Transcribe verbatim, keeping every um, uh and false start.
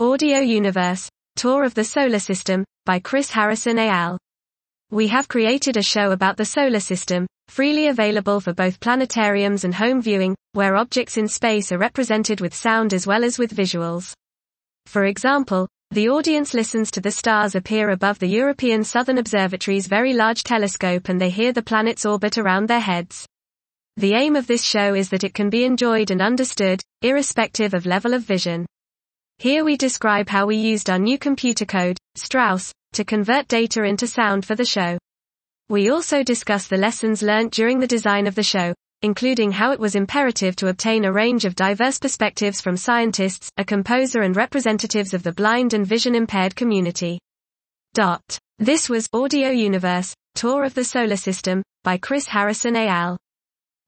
Audio Universe, Tour of the Solar System, by Chris Harrison et al. We have created a show about the solar system, freely available for both planetariums and home viewing, where objects in space are represented with sound as well as with visuals. For example, the audience listens to the stars appear above the European Southern Observatory's Very Large Telescope and they hear the planets orbit around their heads. The aim of this show is that it can be enjoyed and understood, irrespective of level of vision. Here we describe how we used our new computer code, Strauss, to convert data into sound for the show. We also discuss the lessons learnt during the design of the show, including how it was imperative to obtain a range of diverse perspectives from scientists, a composer and representatives of the blind and vision-impaired community. Dot. This was Audio Universe, Tour of the Solar System, by Chris Harrison et al.